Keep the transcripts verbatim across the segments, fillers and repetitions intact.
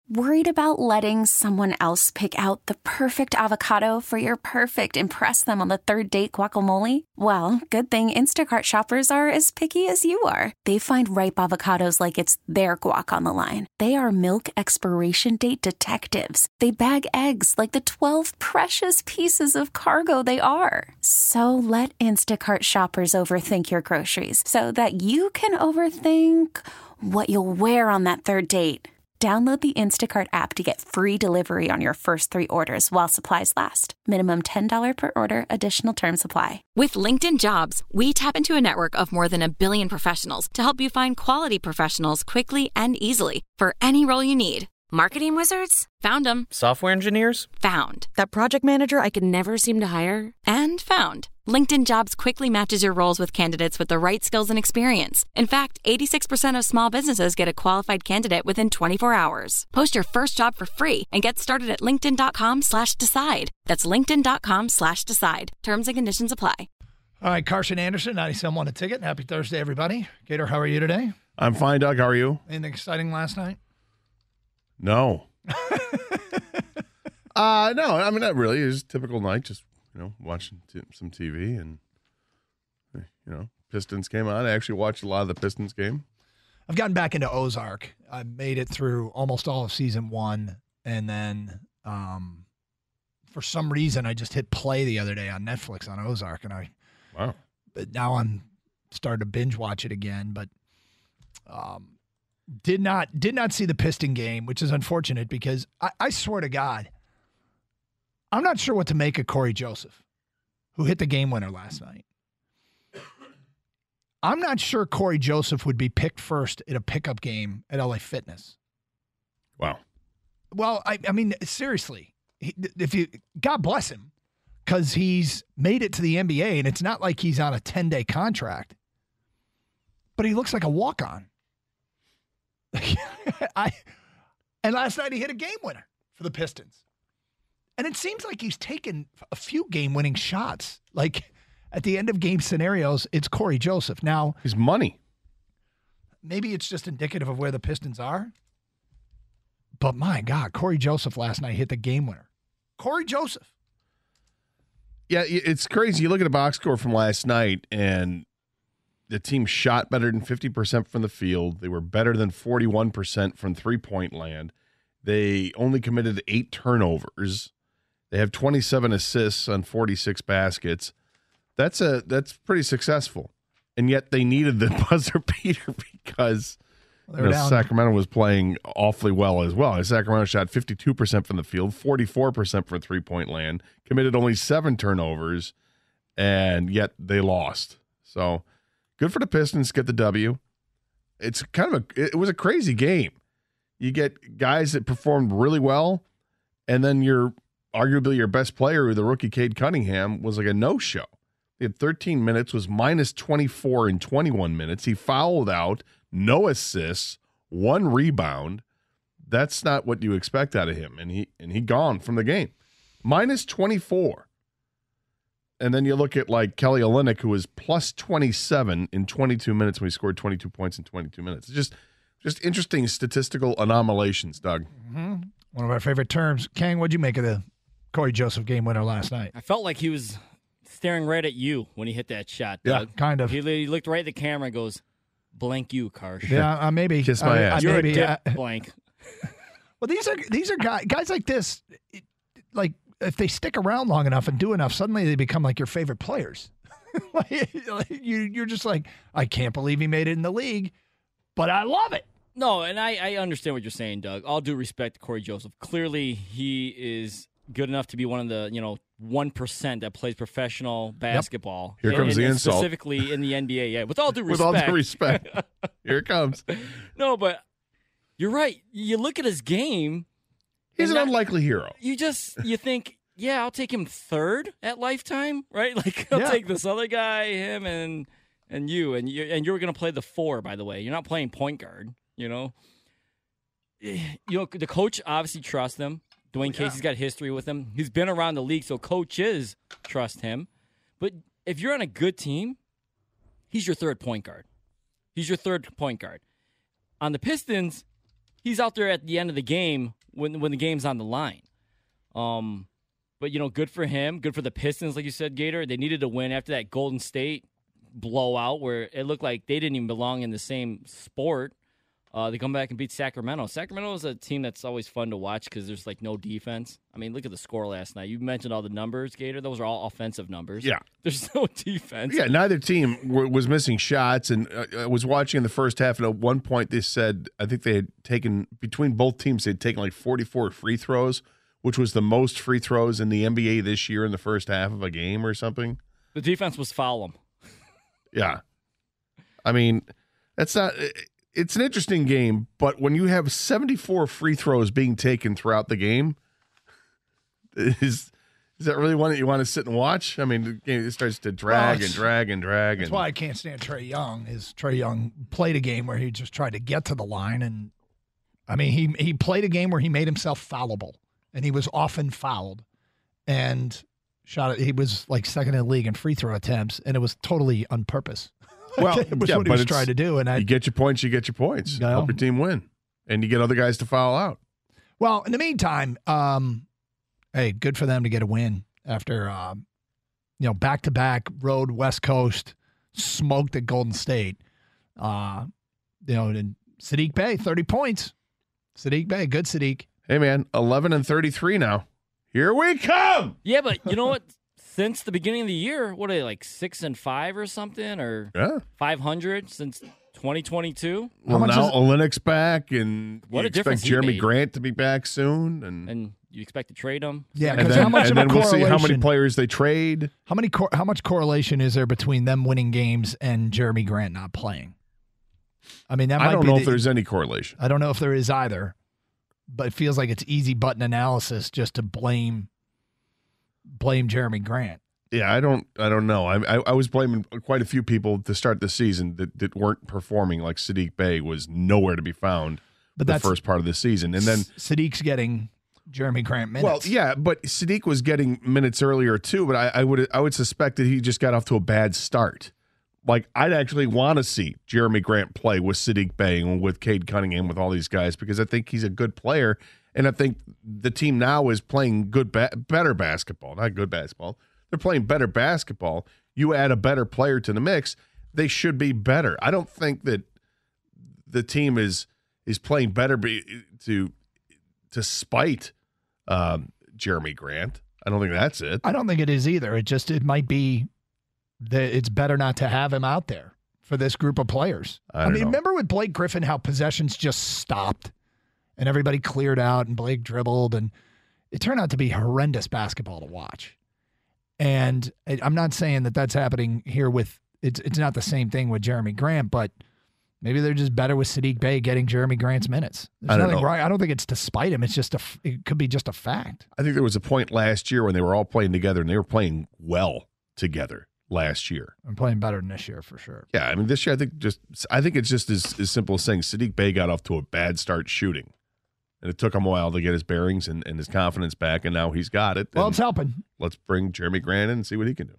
Worried about letting someone else pick out the perfect avocado for your perfect impress them on the third date guacamole? Well, good thing Instacart shoppers are as picky as you are. They find ripe avocados like it's their guac on the line. They are milk expiration date detectives. They bag eggs like the twelve precious pieces of cargo they are. So let Instacart shoppers overthink your groceries so that you can overthink what you'll wear on that third date. Download the Instacart app to get free delivery on your first three orders while supplies last. Minimum ten dollars per order. Additional terms apply. With LinkedIn Jobs, we tap into a network of more than a billion professionals to help you find quality professionals quickly and easily for any role you need. Marketing wizards? Found them. Software engineers? Found. That project manager I could never seem to hire? And found. LinkedIn Jobs quickly matches your roles with candidates with the right skills and experience. In fact, eighty-six percent of small businesses get a qualified candidate within twenty-four hours. Post your first job for free and get started at linkedin.com slash decide. That's linkedin.com slash decide. Terms and conditions apply. All right, Carson Anderson, ninety-seven one a ticket. Happy Thursday, everybody. Gator, how are you today? I'm fine, Doug. How are you? Anything exciting last night? No. uh, no, I mean, not really. It was a typical night, just, you know, watching t- some T V and, you know, Pistons came on. I actually watched a lot of the Pistons game. I've gotten back into Ozark. I made it through almost all of season one, and then um, for some reason I just hit play the other day on Netflix on Ozark, and I wow. But now I'm starting to binge watch it again, but um, did not did not see the Piston game, which is unfortunate because I, I swear to God, I'm not sure what to make of Corey Joseph, who hit the game winner last night. I'm not sure Corey Joseph would be picked first in a pickup game at L A Fitness. Wow. Well, I, I mean, seriously, he, if you God bless him, because he's made it to the N B A, and it's not like he's on a ten-day contract, but he looks like a walk-on. I and last night he hit a game winner for the Pistons, and it seems like he's taken a few game-winning shots. Like at the end of game scenarios, it's Corey Joseph. Now his money. Maybe it's just indicative of where the Pistons are. But my God, Corey Joseph last night hit the game winner. Corey Joseph. Yeah, it's crazy. You look at a box score from last night, and the team shot better than fifty percent from the field. They were better than forty-one percent from three-point land. They only committed eight turnovers. They have twenty-seven assists on forty-six baskets. That's a that's pretty successful. And yet they needed the buzzer beater because well, you know, Sacramento was playing awfully well as well. Sacramento shot fifty-two percent from the field, forty-four percent from three-point land, committed only seven turnovers, and yet they lost. So good for the Pistons to get the W. It's kind of a it was a crazy game. You get guys that performed really well, and then your arguably your best player, the rookie Cade Cunningham, was like a no-show. He had thirteen minutes, was minus twenty-four in twenty-one minutes. He fouled out, no assists, one rebound. That's not what you expect out of him, and he and he gone from the game. minus twenty-four. And then you look at like Kelly Olynyk, who was plus twenty-seven in twenty-two minutes when he scored twenty-two points in twenty-two minutes. It's just, just interesting statistical anomalations, Doug. Mm-hmm. One of our favorite terms. Kang, what'd you make of the Corey Joseph game winner last night? I felt like he was staring right at you when he hit that shot, Doug. Yeah, kind of. He, he looked right at the camera and goes, blank you, Karsh. Yeah, uh, maybe. Kiss my uh, ass. You're maybe, a dip, uh, blank. Well, these are these are guys, guys like this, it, like, if they stick around long enough and do enough, suddenly they become like your favorite players. like, like you, you're just like, I can't believe he made it in the league, but I love it. No, and I, I understand what you're saying, Doug. All due respect to Corey Joseph. Clearly, he is good enough to be one of the, you know, one percent that plays professional basketball. Yep. Here comes and, the and insult. Specifically in the N B A, yeah. With all due With respect. all due respect. Here it comes. No, but you're right. You look at his game. He's an not, unlikely hero. You just, you think, yeah, I'll take him third at Lifetime, right? Like, I'll Yeah. take this other guy, him, and and you. And, you, and you're going to play the four, by the way. You're not playing point guard, you know? You know, the coach obviously trusts him. Dwayne yeah. Casey's got history with him. He's been around the league, so coaches trust him. But if you're on a good team, he's your third point guard. He's your third point guard. On the Pistons, he's out there at the end of the game when when the game's on the line. Um, but you know, good for him. Good for the Pistons, like you said, Gator. They needed to win after that Golden State blowout where it looked like they didn't even belong in the same sport. Uh, they come back and beat Sacramento. Sacramento is a team that's always fun to watch because there's like no defense. I mean, look at the score last night. You mentioned all the numbers, Gator. Those are all offensive numbers. Yeah. There's no defense. Yeah, neither team w- was missing shots. And uh, I was watching in the first half, and at one point they said, I think they had taken, between both teams, they had taken like forty-four free throws, which was the most free throws in the N B A this year in the first half of a game or something. The defense was foul 'em. Yeah. I mean, that's not... It's an interesting game, but when you have seventy-four free throws being taken throughout the game, is is that really one that you want to sit and watch? I mean, the game starts to drag well, and drag and drag. That's and, why I can't stand Trae Young. Is Trae Young played a game where he just tried to get to the line, and I mean, he he played a game where he made himself foulable, and he was often fouled, and shot. He was like second in the league in free throw attempts, and it was totally on purpose. Well, it was yeah, what he but was it's- trying to do, and I you get your points, you get your points. You know? Help your team win, and you get other guys to foul out. Well, in the meantime, um, hey, good for them to get a win after, um, you know, back-to-back road West Coast smoked at Golden State. Uh, you know, and Saddiq Bey, thirty points. Saddiq Bey, good Saddiq. Hey, man, eleven and thirty-three now. Here we come. Yeah, but you know what? Since the beginning of the year, what are they, like six and five or something, or Yeah. five hundred since twenty twenty-two? Well, much now is- Olynyk's back, and What you a difference expect he Jeremy made. Grant to be back soon, and And you expect to trade them? Yeah, and because then, how much and of a then we'll see how many correlation- players they trade. How many cor- how much correlation is there between them winning games and Jeremy Grant not playing? I mean, that might I don't be know the- if there's any correlation. I don't know if there is either, but it feels like it's easy button analysis just to blame blame Jeremy Grant. Yeah, I don't. I don't know. I, I I was blaming quite a few people to start the season that, that weren't performing. Like Saddiq Bey was nowhere to be found But the that's first part of the season, and then Sadiq's getting Jeremy Grant minutes. well, yeah, but Saddiq was getting minutes earlier too. But I, I would I would suspect that he just got off to a bad start. Like I'd actually want to see Jeremy Grant play with Saddiq Bey and with Cade Cunningham, with all these guys, because I think he's a good player, and I think the team now is playing good, ba- better basketball, not good basketball. They're playing better basketball. You add a better player to the mix, they should be better. I don't think that the team is is playing better be, to to spite um, Jeremy Grant. I don't think that's it. I don't think it is either. It just it might be that it's better not to have him out there for this group of players. I don't mean, know. remember with Blake Griffin how possessions just stopped and everybody cleared out and Blake dribbled, and it turned out to be horrendous basketball to watch. And I- I'm not saying that that's happening here with it's it's not the same thing with Jeremy Grant, but maybe they're just better with Saddiq Bey getting Jeremy Grant's minutes. There's I don't nothing know. right. I don't think it's to spite him. It's just a f- it could be just a fact. I think there was a point last year when they were all playing together, and they were playing well together last year. I'm playing better than this year for sure. Yeah, I mean, this year I think just I think it's just as, as simple as saying Saddiq Bey got off to a bad start shooting, and it took him a while to get his bearings and, and his confidence back, and now he's got it. Well, And it's helping. let's bring Jeremy Grant in and see what he can do.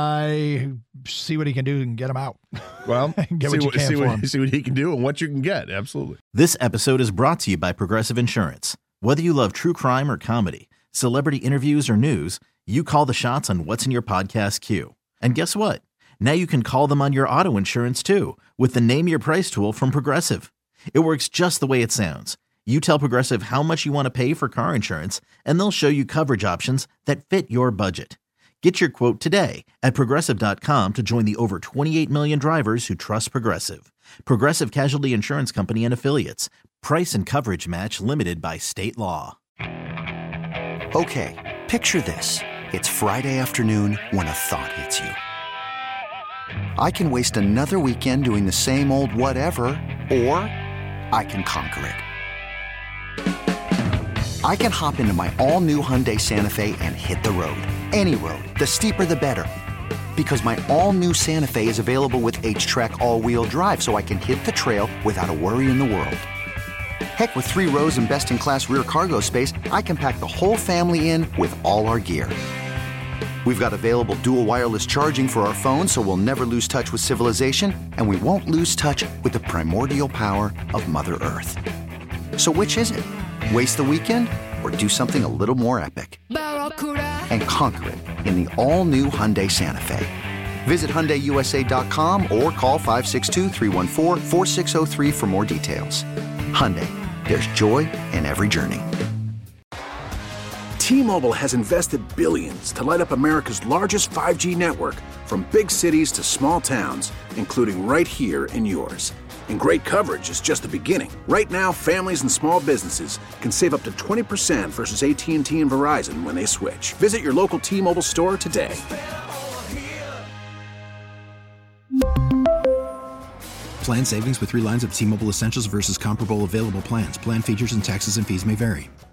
I see what he can do and get him out. Well, Get see what you can see for what him. see what he can do and what you can get. Absolutely. This episode is brought to you by Progressive Insurance. Whether you love true crime or comedy, celebrity interviews or news, you call the shots on what's in your podcast queue. And guess what? Now you can call them on your auto insurance too with the Name Your Price tool from Progressive. It works just the way it sounds. You tell Progressive how much you want to pay for car insurance, and they'll show you coverage options that fit your budget. Get your quote today at Progressive dot com to join the over twenty-eight million drivers who trust Progressive. Progressive Casualty Insurance Company and Affiliates. Price and coverage match limited by state law. Okay, picture this. It's Friday afternoon when a thought hits you. I can waste another weekend doing the same old whatever, or I can conquer it. I can hop into my all-new Hyundai Santa Fe and hit the road. Any road. The steeper, the better. Because my all-new Santa Fe is available with H-Track all-wheel drive, so I can hit the trail without a worry in the world. Heck, with three rows and best-in-class rear cargo space, I can pack the whole family in with all our gear. We've got available dual wireless charging for our phones, so we'll never lose touch with civilization, and we won't lose touch with the primordial power of Mother Earth. So which is it? Waste the weekend or do something a little more epic and conquer it in the all-new Hyundai Santa Fe. Visit Hyundai U S A dot com or call five six two, three one four, four six zero three for more details. Hyundai, there's joy in every journey. T-Mobile has invested billions to light up America's largest five G network, from big cities to small towns, including right here in yours. And great coverage is just the beginning. Right now, families and small businesses can save up to twenty percent versus A T and T and Verizon when they switch. Visit your local T-Mobile store today. Plan savings with three lines of T-Mobile Essentials versus comparable available plans. Plan features and taxes and fees may vary.